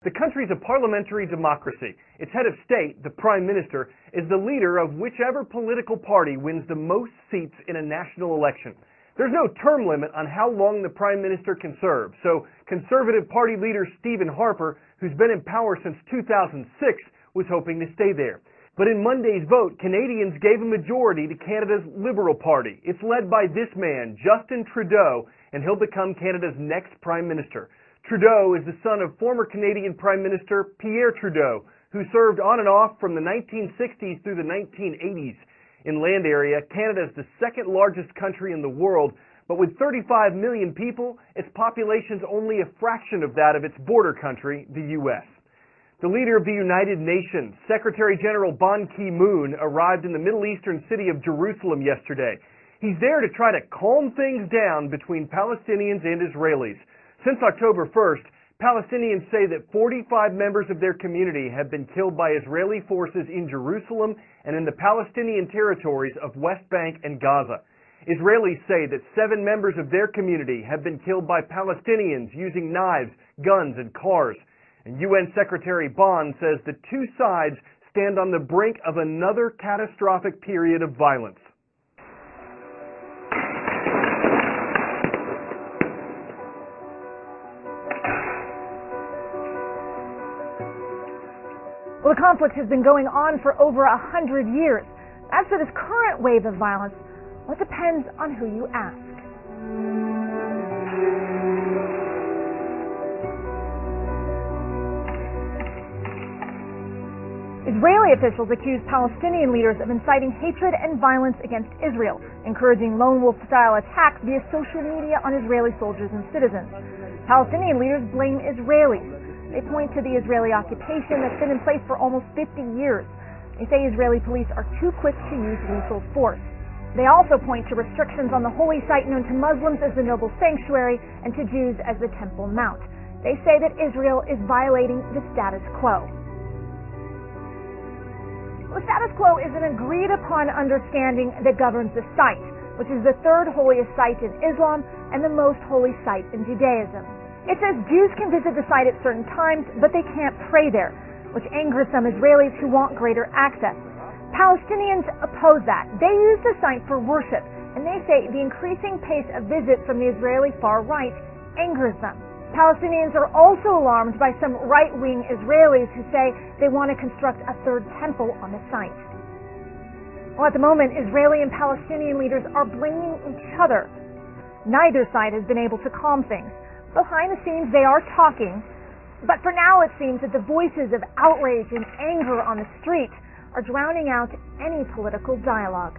The country's a parliamentary democracy. Its head of state, the Prime Minister, is the leader of whichever political party wins the most seats in a national election. There's no term limit on how long the Prime Minister can serve, so Conservative Party leader Stephen Harper, who's been in power since 2006, was hoping to stay there. But in Monday's vote, Canadians gave a majority to Canada's Liberal Party. It's led by this man, Justin Trudeau, and he'll become Canada's next Prime Minister. Trudeau is the son of former Canadian Prime Minister Pierre Trudeau, who served on and off from the 1960s through the 1980s. In land area, Canada is the second largest country in the world, but with 35 million people, its population is only a fraction of that of its border country, the U.S. The leader of the United Nations, Secretary General Ban Ki-moon, arrived in the Middle Eastern city of Jerusalem yesterday. He's there to try to calm things down between Palestinians and Israelis. Since October 1st, Palestinians say that 45 members of their community have been killed by Israeli forces in Jerusalem and in the Palestinian territories of West Bank and Gaza. Israelis say that 7 members of their community have been killed by Palestinians using knives, guns, and cars. And UN Secretary Ban says the two sides stand on the brink of another catastrophic period of violence. Well, the conflict has been going on for over 100 years. As for this current wave of violence, well, it depends on who you ask. Israeli officials accuse Palestinian leaders of inciting hatred and violence against Israel, encouraging lone wolf-style attacks via social media on Israeli soldiers and citizens. Palestinian leaders blame Israelis. They point to the Israeli occupation that's been in place for almost 50 years. They say Israeli police are too quick to use lethal force. They also point to restrictions on the holy site known to Muslims as the Noble Sanctuary and to Jews as the Temple Mount. They say that Israel is violating the status quo. The status quo is an agreed-upon understanding that governs the site, which is the third holiest site in Islam and the most holy site in Judaism. It says Jews can visit the site at certain times, but they can't pray there, which angers some Israelis who want greater access. Palestinians oppose that. They use the site for worship, and they say the increasing pace of visits from the Israeli far right angers them. Palestinians are also alarmed by some right-wing Israelis who say they want to construct a third temple on the site. Well, at the moment, Israeli and Palestinian leaders are blaming each other. Neither side has been able to calm things. Behind the scenes, they are talking, but for now it seems that the voices of outrage and anger on the street are drowning out any political dialogue.